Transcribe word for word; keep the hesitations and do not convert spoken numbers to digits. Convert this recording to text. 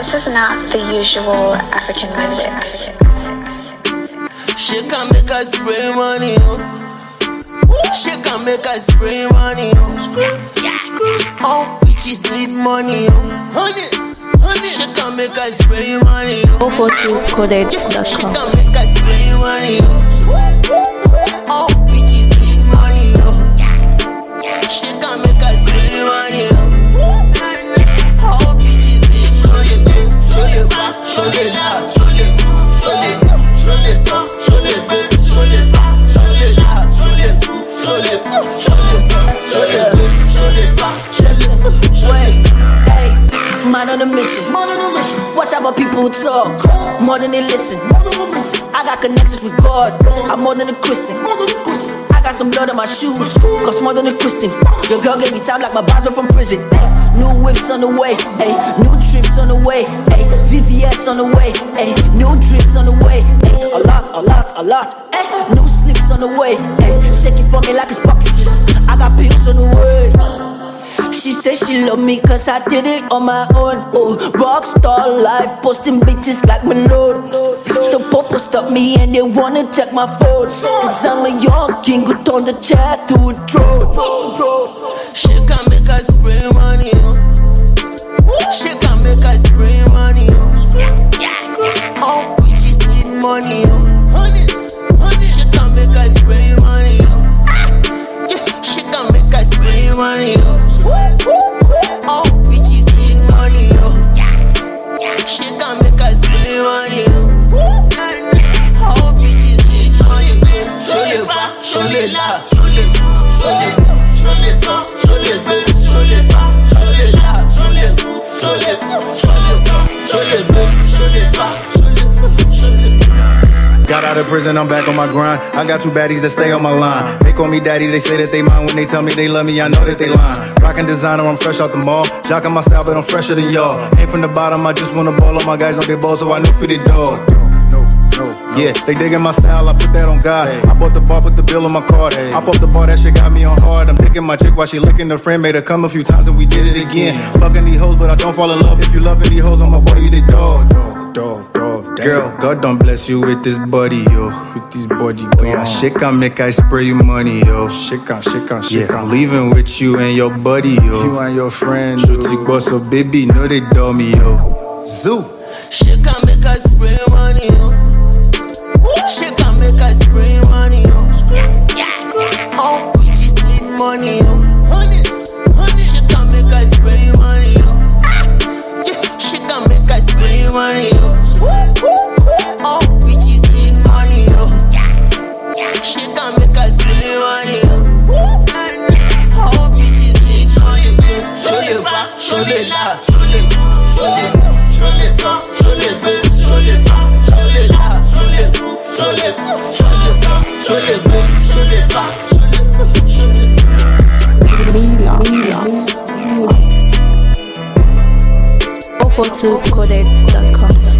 This is not the usual African music. She can make us spray money, oh. She can make us spray money, oh. Oh, bitches need money, oh. Honey, honey. She can make us spray money, oh. four four two coded dot com. She can make us spray money, oh. Oh, bitches need money, oh. She can make us spray money, oh. Oh, bitches need money, oh. Show les femmes, show les là, show les tout, show les tout, show les femmes, show les deux, show les femmes, show les là, show les tout, show les tout, show les femmes, show les deux, show les femmes, show les tout, show les tout. Hey, man on a mission, man on a mission. Watch out what people talk, more than they listen. I got connections with God, I'm more than a Christian. I got some blood on my shoes, cost more than a Christian. Your girl gave me time like my boss were from prison. Ay, new whips on the way, ay, new trips on the way, ay, V V S on the way, ay, new trips on the way, ay, a lot, a lot, a lot, ay, new slips on the way, ay, shake it for me like it's pockets. I got pills on the way. She said she love me cause I did it on my own. Oh, rockstar life, posting bitches like Malone. The popo stopped me and they wanna check my phone. Cause I'm a young king who turned the chair to a throne. She can make us spray money, oh. She can make us spray money, oh. Oh, bitches need money, oh. Honey, honey. She can make us spray money, oh. Yeah, she can make us spray money, oh. Oh, bitches need money, oh. She can make us spray money, oh. Oh, bitches need money, oh. Show les femmes, show les là, show les tout, show les tout, show les femmes, show les deux, show les femmes, show les là, show les tout, show les tout, show les femmes, show les deux, show les femmes, show les tout, show les tout. Got out of prison, I'm back on my grind. I got two baddies that stay on my line. They call me daddy, they say that they mine. When they tell me they love me, I know that they lying. Rockin' designer, I'm fresh out the mall. Jockin' my style, but I'm fresher than y'all. Ain't from the bottom, I just wanna ball. All my guys know they ball, so I knew for the dog. Yeah, they digging my style, I put that on God. I bought the bar, put the bill on my card. I bought the bar, that shit got me on hard. I'm thinking my chick while she licking the friend. Made her come a few times and we did it again. Fucking these hoes, but I don't fall in love. If you loving these hoes, I'm a boy, you the dog. Dog, dog, girl, God don't bless you with this body, yo. With this body, yo. Yeah, shit can make I spray you money, yo. Shit can, shit can, shit can. Yeah, leaving with you and your buddy, yo. You and your friend, Shooty boss, so baby, know they dog me, yo. Zoo. She can make us spray money, yo. She can make us spray money, yo. Oh, bitches need money, yo. Honey, honey. She can make us spray money, yo. Yeah, she can make us spray money, yo. Oh, bitches need money, yo. She can make us spray money, yo. Oh, bitches need money, yo. Show les femmes, show les là, show les tout, show les tout, show les femmes, show les deux, show les femmes, show les là, show les tout, show les tout, show les femmes, show les deux, show les femmes, show les tout, show les tout. four four two coded dot com.